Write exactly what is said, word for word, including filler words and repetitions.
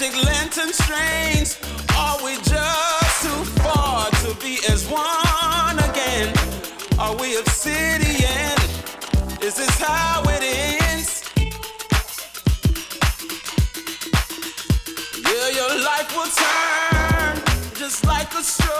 magic lantern strains. Are we just too far to be as one again? Are we obsidian? Is this how it ends? Yeah, your life will turn just like a stroke.